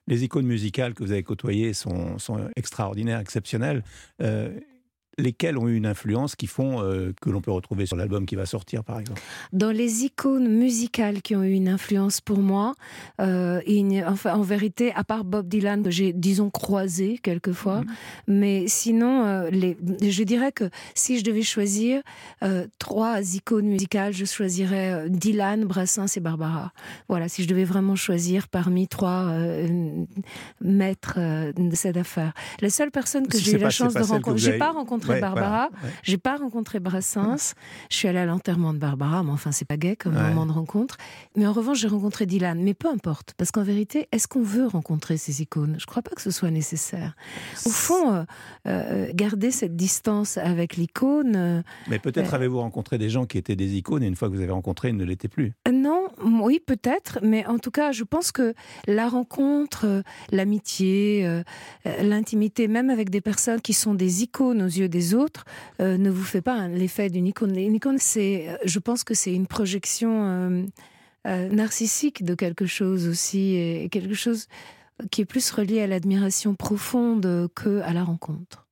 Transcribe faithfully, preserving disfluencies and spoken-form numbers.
les icônes musicales que vous avez côtoyées sont, sont extraordinaires, exceptionnelles. Euh, lesquelles ont eu une influence qui font euh, que l'on peut retrouver sur l'album qui va sortir, par exemple? Dans les icônes musicales qui ont eu une influence pour moi, euh, une, enfin, en vérité, à part Bob Dylan, que j'ai, disons, croisé quelquefois, Mmh. mais sinon, euh, les, je dirais que si je devais choisir euh, trois icônes musicales, je choisirais euh, Dylan, Brassens et Barbara. Voilà, si je devais vraiment choisir parmi trois euh, maîtres euh, de cette affaire. La seule personne que Si j'ai c'est eu la pas, c'est chance pas de celle que rencontrer, vous j'ai avez... pas rencontré Ouais, voilà. Barbara, Ouais. j'ai pas rencontré Brassens, je suis allée à l'enterrement de Barbara, mais enfin c'est pas gay comme Ouais. moment de rencontre. Mais en revanche, j'ai rencontré Dylan. Mais peu importe, parce qu'en vérité, est-ce qu'on veut rencontrer ces icônes? Je crois pas que ce soit nécessaire. Au fond, euh, euh, garder cette distance avec l'icône. Euh, Mais peut-être euh, avez-vous rencontré des gens qui étaient des icônes et une fois que vous avez rencontré, ils ne l'étaient plus. non, oui, peut-être, mais en tout cas, je pense que la rencontre, euh, l'amitié, euh, euh, l'intimité, même avec des personnes qui sont des icônes aux yeux des autres, euh, ne vous fait pas hein, l'effet d'une icône. Une icône, c'est, euh, je pense que c'est une projection euh, euh, narcissique de quelque chose aussi, et quelque chose qui est plus relié à l'admiration profonde que à la rencontre.